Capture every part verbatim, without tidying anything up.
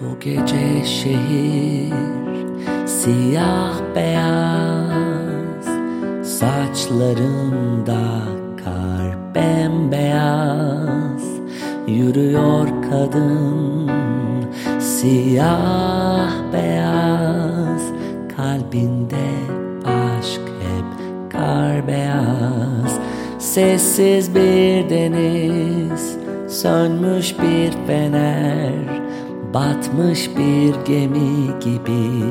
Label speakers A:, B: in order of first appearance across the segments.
A: Bu gece şehir siyah beyaz, saçlarında kar bembeyaz. Yürüyor kadın siyah beyaz, kalbinde aşk hep kar beyaz. Sessiz bir deniz, sönmüş bir fener, batmış bir gemi gibi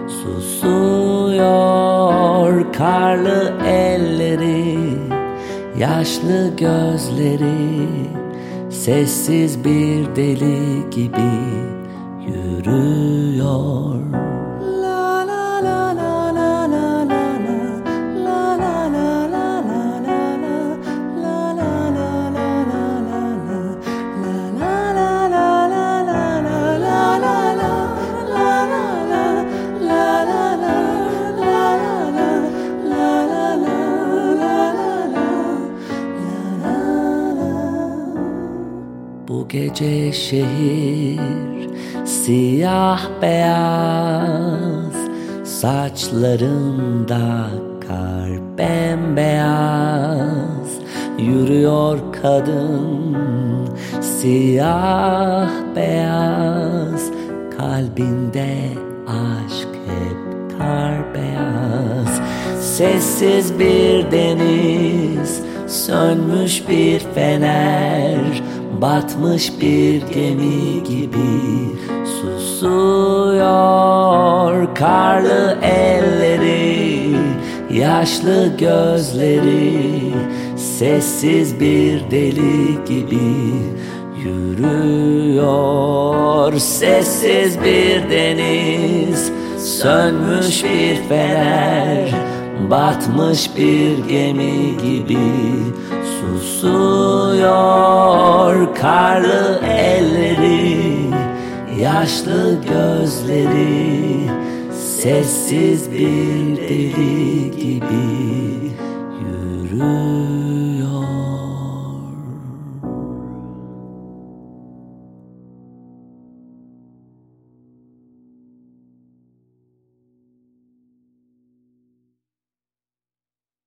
A: susuyor. Karlı elleri, yaşlı gözleri, sessiz bir deli gibi yürüyor. Bu gece şehir siyah beyaz, saçlarında kar bembeyaz. Yürüyor kadın siyah beyaz, kalbinde aşk hep kar beyaz. Sessiz bir deniz, sönmüş bir fener, batmış bir gemi gibi susuyor. Karlı elleri, yaşlı gözleri, sessiz bir deli gibi yürüyor. Sessiz bir deniz, sönmüş bir fener, batmış bir gemi gibi susuyor. Karlı elleri, yaşlı gözleri, sessiz bir deli gibi yürü.